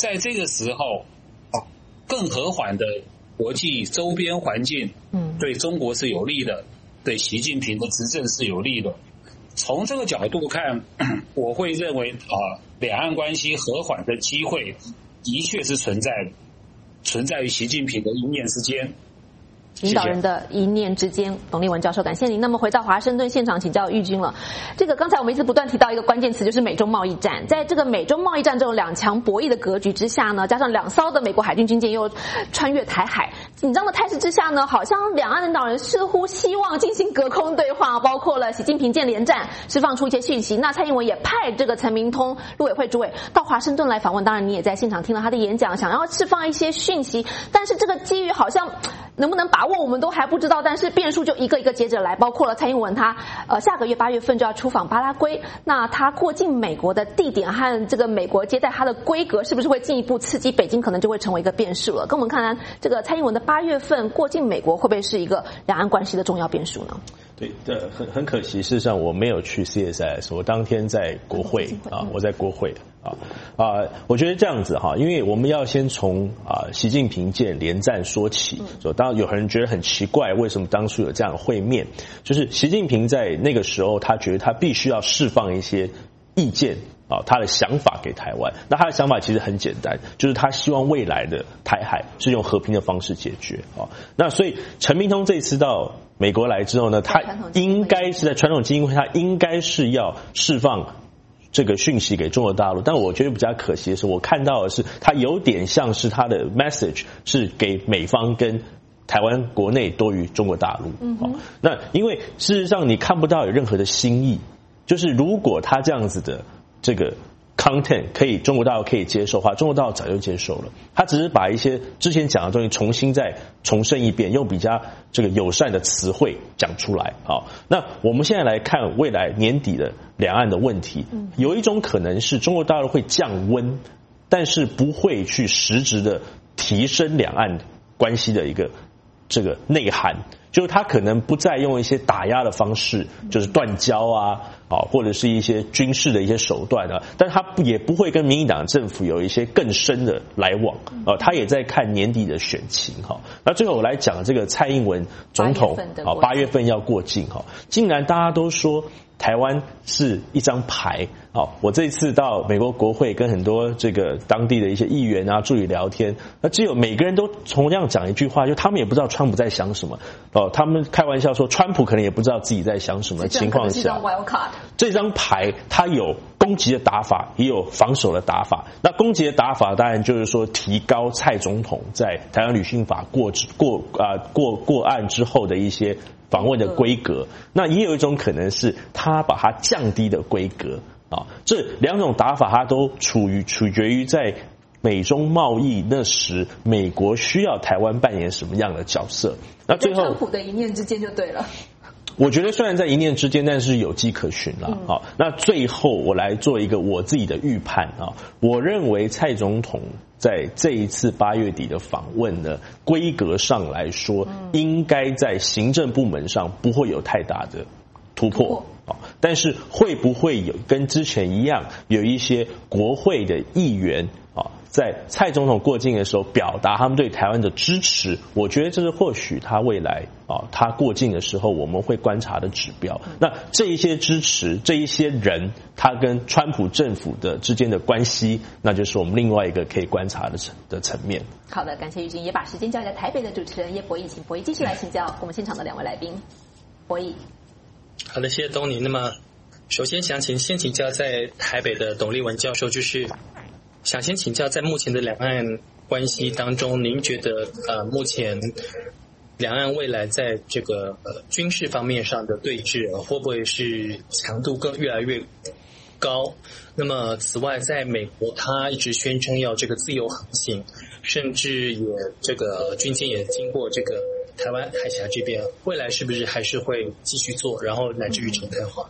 在这个时候，更和缓的国际周边环境，嗯，对中国是有利的，对习近平的执政是有利的。从这个角度看，我会认为啊，两岸关系和缓的机会的确是存在的，存在于习近平的一念之间。 领导人的一念之间，董立文教授，感谢您。那么回到华盛顿现场请教玉君了。这个刚才我们一直不断提到一个关键词，就是美中贸易战。在这个美中贸易战这种两强博弈的格局之下呢，加上两艘的美国海军军舰又穿越台海，紧张的态势之下呢，好像两岸领导人似乎希望进行隔空对话，包括了习近平舰联战释放出一些讯息。那蔡英文也派这个陈明通陆委会主委到华盛顿来访问，当然你也在现场听了他的演讲，想要释放一些讯息，但是这个机遇好像能不能把握我们都还不知道，但是变数就一个一个接着来，包括了蔡英文他呃下个月八月份就要出访巴拉圭，那他过境美国的地点和这个美国接待他的规格是不是会进一步刺激北京，可能就会成为一个变数了。跟我们看看这个蔡英文的八月份过境美国会不会是一个两岸关系的重要变数呢？ 对的，很很可惜，事实上我没有去 C S I S， 我当天在国会啊，我在国会啊啊，我觉得这样子哈，因为我们要先从啊习近平舰联战说起。所以当然有人觉得很奇怪，为什么当初有这样的会面？就是习近平在那个时候，他觉得他必须要释放一些意见啊，他的想法给台湾。那他的想法其实很简单，就是他希望未来的台海是用和平的方式解决啊。那所以陈明通这次到美国来之后呢，他应该是在传统基金会，他应该是要释放这个讯息给中国大陆。但我觉得比较可惜的是，我看到的是他有点像是他的 message 是给美方跟台湾国内多于中国大陆。嗯，那因为事实上你看不到有任何的新意，就是如果他这样子的这个 content 可以中国大陆可以接受的话，中国大陆早就接受了。他只是把一些之前讲的东西重新再重申一遍，用比较这个友善的词汇讲出来。好，那我们现在来看未来年底的两岸的问题，有一种可能是中国大陆会降温，但是不会去实质的提升两岸关系的一个这个内涵，就是他可能不再用一些打压的方式，就是断交啊，啊或者是一些军事的一些手段啊，但是他也不会跟民进党政府有一些更深的来往啊，他也在看年底的选情哈。那最后我来讲这个蔡英文总统啊，八月份要过境哈，竟然大家都说台湾是一张牌啊！我这次到美国国会跟很多这个当地的一些议员啊助理聊天，那只有每个人都同样讲一句话，就他们也不知道川普在想什么哦。他们开玩笑说，川普可能也不知道自己在想什么情况下，这张牌它有攻击的打法，也有防守的打法。那攻击的打法当然就是说提高蔡总统在台湾旅行法过过啊、呃、过过案之后的一些访问的规格，那也有一种可能是他把它降低的规格啊，这两种打法它都处于取决于在美中贸易那时，美国需要台湾扮演什么样的角色。那最后， 川普的一念之间就对了。 我觉得虽然在一念之间，但是有迹可循了。好，那最后我来做一个我自己的预判啊，我认为蔡总统在这一次八月底的访问呢，规格上来说，应该在行政部门上不会有太大的突破啊，但是会不会有跟之前一样，有一些国会的议员啊，在蔡总统过境的时候表达他们对台湾的支持，我觉得这是或许他未来啊他过境的时候我们会观察的指标。那这一些支持，这一些人，他跟川普政府的之间的关系，那就是我们另外一个可以观察的层的层面。 好的，感谢玉君，也把时间交给台北的主持人叶博弈，请博弈继续来请教我们现场的两位来宾。博弈。 好的，谢谢东尼。那么首先想请先请教在台北的董立文教授，就是想先请教在目前的两岸关系当中，您觉得呃目前两岸未来在这个呃军事方面上的对峙、呃、会不会是强度更越来越高？那么此外，在美国他一直宣称要这个自由航行，甚至也这个军舰也经过这个台湾海峡这边，未来是不是还是会继续做，然后乃至于常态化？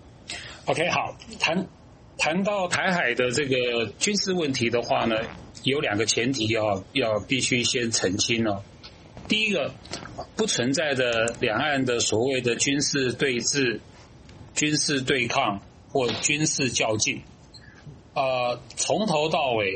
OK， 好，谈谈到台海的这个军事问题的话呢，有两个前提要要必须先澄清哦。第一个，不存在的两岸的所谓的军事对峙、军事对抗或军事较劲，呃，从头到尾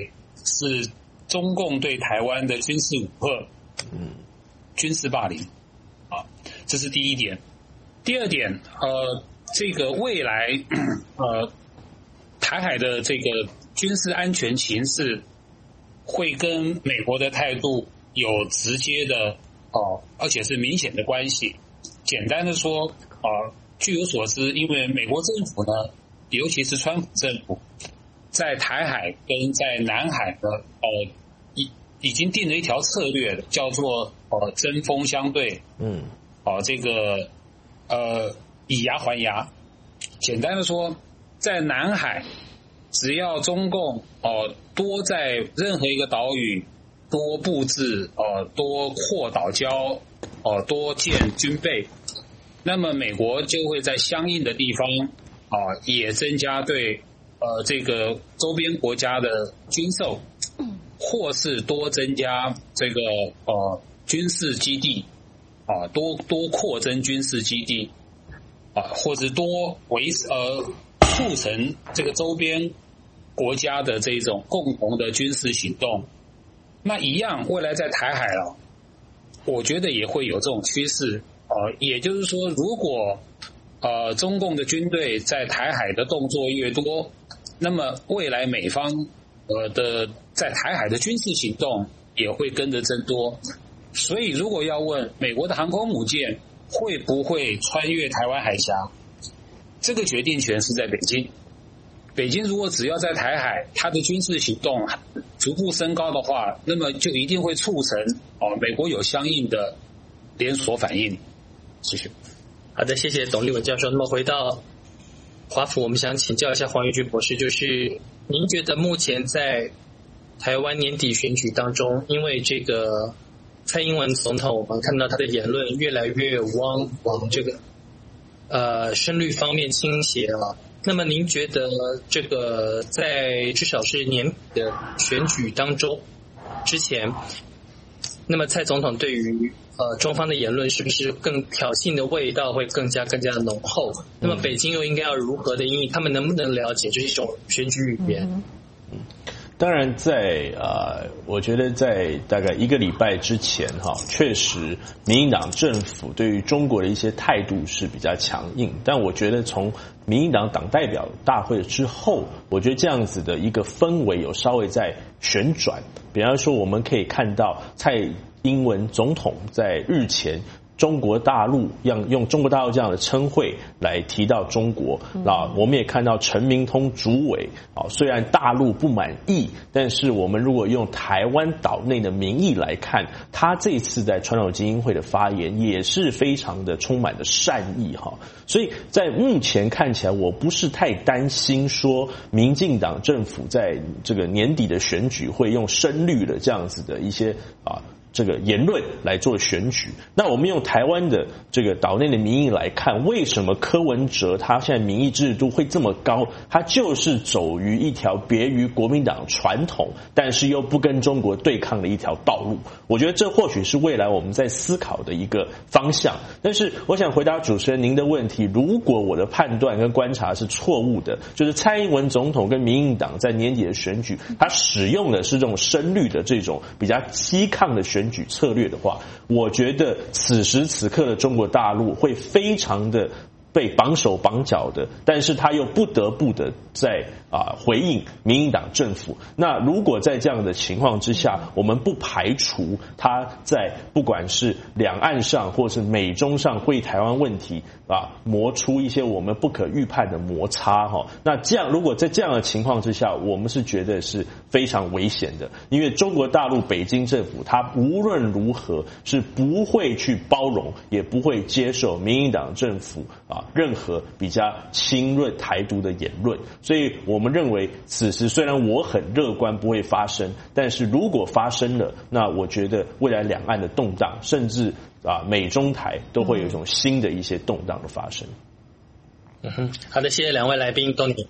是中共对台湾的军事恫吓，嗯，军事霸凌，啊，这是第一点。第二点，呃，这个未来，呃，台海的这个军事安全情势会跟美国的态度有直接的哦、呃，而且是明显的关系。简单的说，啊、呃，据有所知，因为美国政府呢，尤其是川普政府，在台海跟在南海呢，呃，已已经定了一条策略，叫做呃针锋相对，嗯，啊、呃，这个呃以牙还牙。简单的说，在南海，只要中共哦、呃、多在任何一个岛屿多布置呃多扩岛礁哦、呃、多建军备，那么美国就会在相应的地方啊、呃、也增加对呃这个周边国家的军售，或是多增加这个呃军事基地啊、呃、多多扩增军事基地啊、呃、或者多维呃促成这个周边国家的这种共同的军事行动。那一样未来在台海啊，我觉得也会有这种趋势，呃，也就是说，如果呃中共的军队在台海的动作越多，那么未来美方呃的在台海的军事行动也会跟着增多。所以如果要问美国的航空母舰会不会穿越台湾海峡，这个决定权是在北京。北京如果只要在台海它的军事行动逐步升高的话，那么就一定会促成哦美国有相应的连锁反应。谢谢。 好的，谢谢董立文教授。那么回到华府，我们想请教一下黄玉军博士，就是您觉得目前在台湾年底选举当中，因为这个蔡英文总统，我们看到他的言论越来越往往这个呃声律方面倾斜了。那么您觉得这个在至少是年底的选举当中之前，那么蔡总统对于呃中方的言论是不是更挑衅的味道会更加更加的浓厚？那么北京又应该要如何的因应？他们能不能了解这是一种选举语言？ 嗯，当然在呃，我觉得在大概一个礼拜之前哈，确实民进党政府对于中国的一些态度是比较强硬，但我觉得从民进党党代表大会之后，我觉得这样子的一个氛围有稍微在旋转。比方说，我们可以看到蔡英文总统在日前中国大陆用用中国大陆这样的称谓来提到中国，那我们也看到陈明通主委啊，虽然大陆不满意，但是我们如果用台湾岛内的民意来看，他这次在传统精英会的发言也是非常的充满了善意哈，所以在目前看起来，我不是太担心说民进党政府在这个年底的选举会用深绿的这样子的一些啊。这个言论来做选举，那我们用台湾的这个岛内的民意来看，为什么柯文哲他现在民意制度会这么高？他就是走于一条别于国民党传统，但是又不跟中国对抗的一条道路。我觉得这或许是未来我们在思考的一个方向。但是我想回答主持人您的问题，如果我的判断跟观察是错误的，就是蔡英文总统跟民进党在年底的选举，他使用的是这种深绿的这种比较激抗的选举选举策略的话，我觉得此时此刻的中国大陆会非常的被绑手绑脚的，但是他又不得不的在啊回应民进党政府。那如果在这样的情况之下，我们不排除他在不管是两岸上或是美中上会台湾问题啊磨出一些我们不可预判的摩擦哈。那这样如果在这样的情况之下，我们是觉得是非常危险的，因为中国大陆北京政府他无论如何是不会去包容，也不会接受民进党政府啊任何比较亲润台独的言论。所以我们认为此时虽然我很乐观不会发生，但是如果发生了，那我觉得未来两岸的动荡，甚至啊美中台都会有一种新的一些动荡的发生。 嗯哼，好的，谢谢两位来宾，Tony。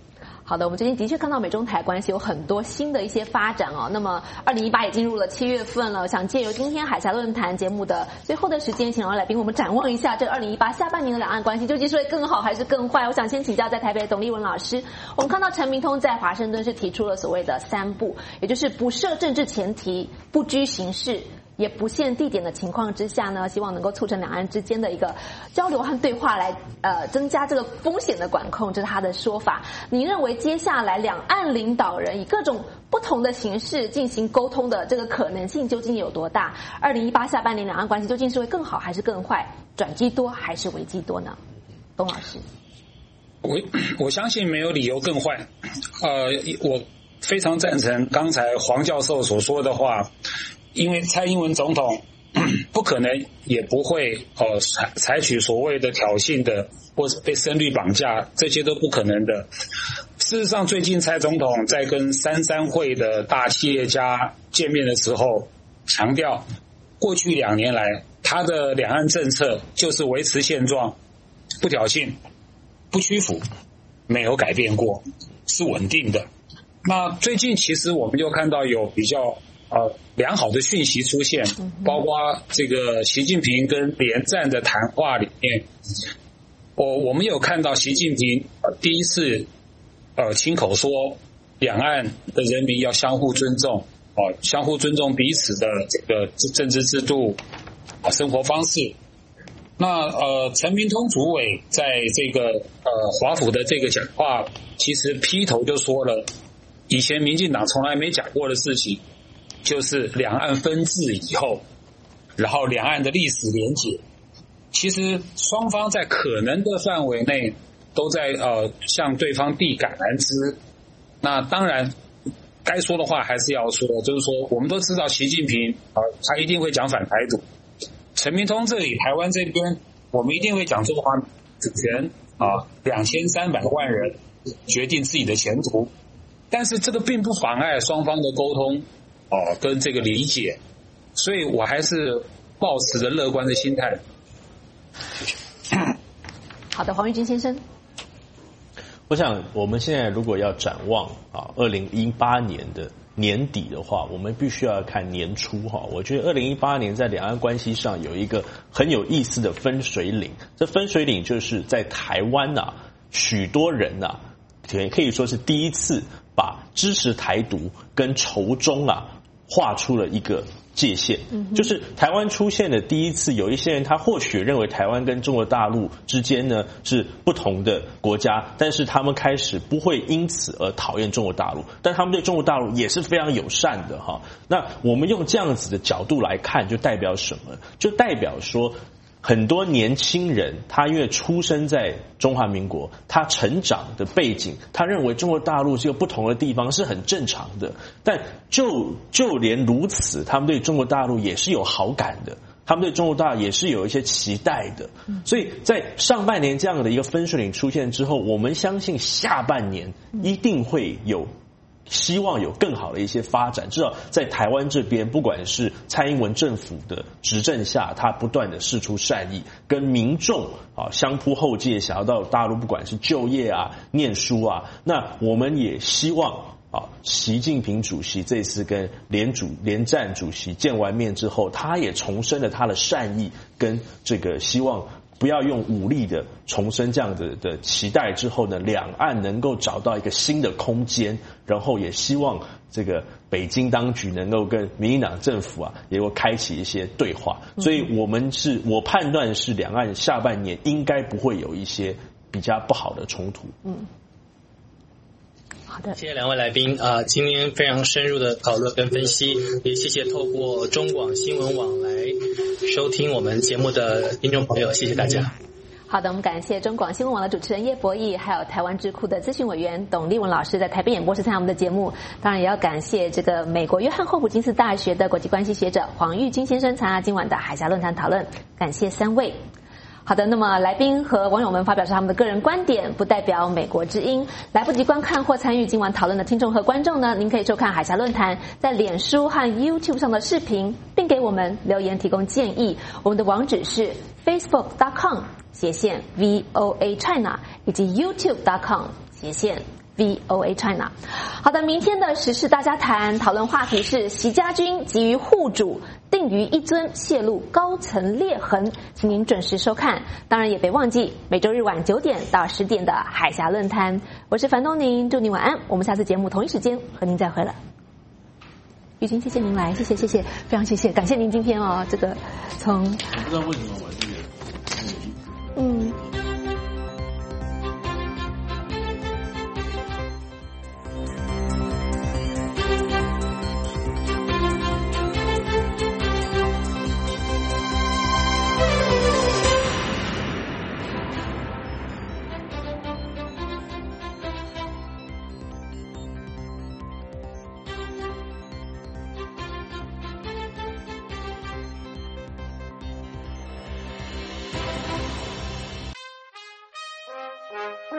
好的，我们最近的确看到美中台关系有很多新的一些发展哦。那么，二零一八也进入了七月份了，想借由今天海峡论坛节目的最后的时间，请两位来宾我们展望一下这二零一八下半年的两岸关系究竟是会更好还是更坏？我想先请教在台北的董立文老师，我们看到陈明通在华盛顿是提出了所谓的三不，也就是不设政治前提，不拘形式，也不限地点的情况之下呢，希望能够促成两岸之间的一个交流和对话，来呃增加这个风险的管控，这是他的说法。您认为接下来两岸领导人以各种不同的形式进行沟通的这个可能性究竟有多大？二零一八下半年两岸关系究竟是会更好还是更坏？转机多还是危机多呢？董老师， 我我相信没有理由更坏。呃，我非常赞成刚才黄教授所说的话。因为蔡英文总统不可能也不会呃采采取所谓的挑衅的或是被声律绑架，这些都不可能的。事实上，最近蔡总统在跟三三会的大企业家见面的时候，强调过去两年来他的两岸政策就是维持现状，不挑衅，不屈服，没有改变过，是稳定的。那最近其实我们又看到有比较呃，良好的讯息出现，包括这个习近平跟连战的谈话里面，我我们有看到习近平呃第一次呃亲口说，两岸的人民要相互尊重，哦、呃，相互尊重彼此的这个政治制度、啊生活方式。那呃，陈明通主委在这个呃华府的这个讲话，其实劈头就说了，以前民进党从来没讲过的事情。就是两岸分治以后，然后两岸的历史连结，其实双方在可能的范围内都在呃向对方递橄榄枝。那当然该说的话还是要说，就是说我们都知道习近平啊、呃，他一定会讲反台独。陈明通这里台湾这边，我们一定会讲中华主权啊，两千三百万人决定自己的前途。但是这个并不妨碍双方的沟通。哦，跟这个理解，所以我还是抱持着乐观的心态。 好的，黄玉金先生， 我想我们现在如果要展望啊，二零一八年的年底的话，我们必须要看年初哈。我觉得二零一八年在两岸关系上有一个很有意思的分水岭，这分水岭就是在台湾啊，许多人啊，可以说是第一次把支持台独跟仇中啊。画出了一个界限，就是台湾出现的第一次，有一些人他或许认为台湾跟中国大陆之间呢是不同的国家，但是他们开始不会因此而讨厌中国大陆，但他们对中国大陆也是非常友善的哈。那我们用这样子的角度来看，就代表什么？就代表说。很多年轻人，他因为出生在中华民国，他成长的背景，他认为中国大陆是个不同的地方，是很正常的。但就就连如此，他们对中国大陆也是有好感的，他们对中国大陆也是有一些期待的。所以在上半年这样的一个分水岭出现之后，我们相信下半年一定会有。希望有更好的一些发展，至少在台湾这边，不管是蔡英文政府的执政下，他不断的释出善意，跟民众啊相扑后继，想要到大陆不管是就业啊、念书啊，那我们也希望啊，习近平主席这次跟联主联战主席见完面之后，他也重申了他的善意跟这个希望。不要用武力的重申这样的的期待之后呢，两岸能够找到一个新的空间，然后也希望这个北京当局能够跟民进党政府啊，也会开启一些对话。所以我们是我判断是两岸下半年应该不会有一些比较不好的冲突。嗯。 好的， 谢谢两位来宾啊、呃，今天非常深入的讨论跟分析，也谢谢透过中广新闻网来收听我们节目的听众朋友，谢谢大家。 好的，我们感谢中广新闻网的主持人叶博弈，还有台湾智库的咨询委员董立文老师在台北演播室参加我们的节目。当然也要感谢这个美国约翰霍普金斯大学的国际关系学者黄玉金先生参加今晚的海峡论坛讨论，感谢三位。好的，那么来宾和网友们发表是他们的个人观点，不代表美国之音。来不及观看或参与今晚讨论的听众和观众呢，您可以收看海峡论坛在脸书和 YouTube 上的视频，并给我们留言提供建议。我们的网址是 facebook dot com 斜线 V O A China 以及 YouTube dot com 斜线 V O A China。好的，明天的时事大家谈讨论话题是习家军急于护主，定于一尊，泄露高层裂痕，请您准时收看。当然也别忘记每周日晚九点到十点的海峡论坛。我是樊东宁，祝您晚安。我们下次节目同一时间和您再会了。玉晶，谢谢您来，谢谢谢谢，非常谢谢，感谢您今天哦，这个从我不知道为什么我。